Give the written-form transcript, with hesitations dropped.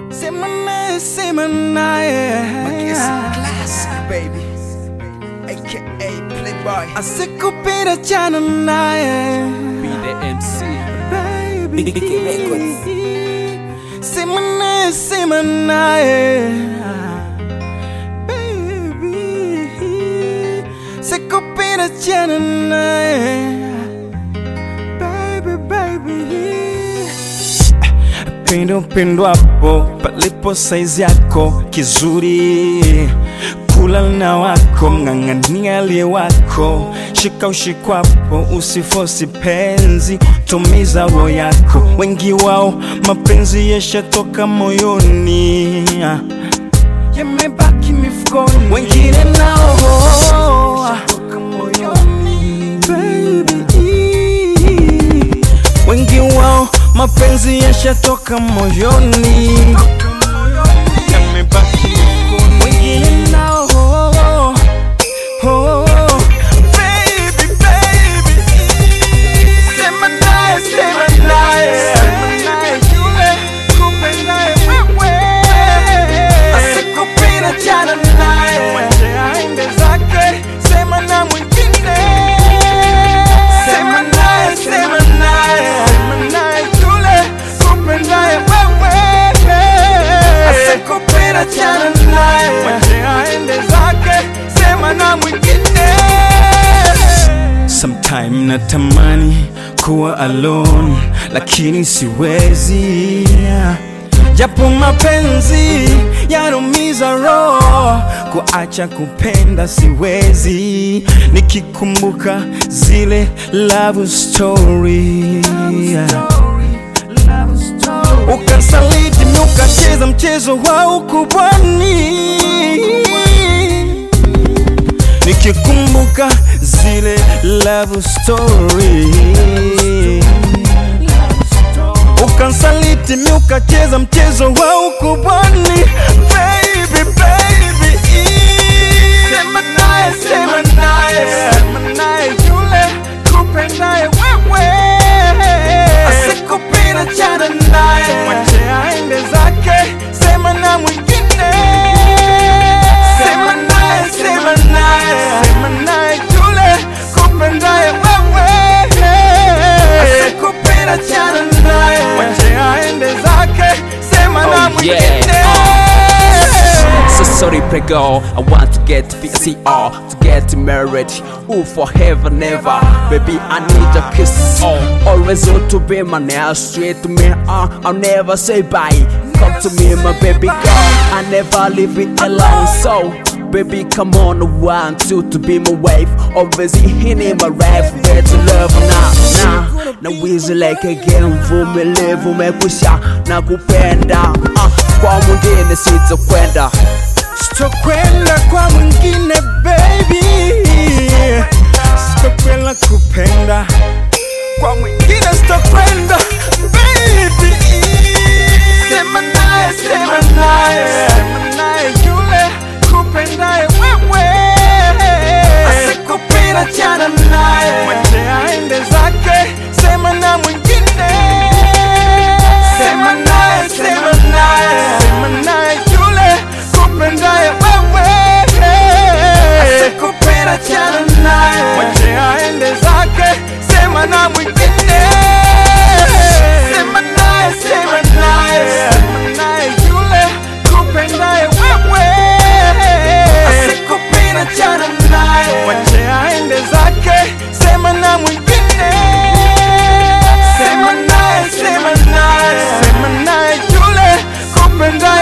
Semanaye. Classic, baby. AKA Playboy. Asikupita jana naye. Be the MC. Baby. BK Records. Semanaye. Baby. Sikupita jana naye. Pendo pendo hapo palipo size yako kizuri, kula na wako mng'ang'ania aliye wako, shika ushikwapo usifosi penzi, tumiza roho yako. Wengi wao mapenzi yashatoka moyoni, yamebaki mifukoni, wengine nao yashatoka moyoni baby. Wengi wao mapenzi yashatoka moyoni, yamebaki mifukoni, wengine nao baby, baby. Sema naye, sema naye, sema naye yule kupendaye wewe, asikupita jana naye, mwache aende zake, sema na mwingine. Sema naye, sema naye, sema naye yule kupendaye wewe, asikupita jana naye, mwache aende zake, sema na mwingine. Sometime natamani kuwa alone, lakini siwezi, japo mapenzi yanaumiza roho, kuacha kupenda siwezi, nikikumbuka zile love story. Ukansaliti mi ukacheza mchezo wa ukubwani, nikikumbuka zile love story. Ukansaliti mi ukacheza mchezo wa ukubwani baby, baby. Sema naye, sema naye, sema naye yule kupendaye wewe, asikupita jana naye, mwache aende zake, sema na mwingine. Sema naye, sema naye, sema naye yule kupendaye wewe, asikupita jana naye, mwache aende zake, sema na mwingine. So sorry, prego. I want to get VCR, to get married. Ooh, forever, never. Baby, I need a kiss. Always want to be my nail straight to me. I'll never say bye. Come to me, my baby girl. I never leave it alone. So, baby, come on, I want you to be my wife. Always in my life, where to love now. Na wizi like again, vumilie, vumekusha na kupenda. Kwa mwingine sitokwenda, sitokwenda kwa mwingine baby, sitokwenda kupenda kwa mwingine, sitokwenda baby. Sema naye, sema naye, sema naye yule kupendaye wewe, asikupita jana naye, mwache aende zake, sema na mwingine. Sema naye, sema naye, sema naye yule kupendaye wewe, asikupita jana naye, mwache aende zake, sema na mwingine. Sema naye, sema naye, sema naye yule kupendaye wewe, asikupita jana naye, mwache aende zake, sema na mwingine. Sema naye, sema naye, sema naye yule kupendaye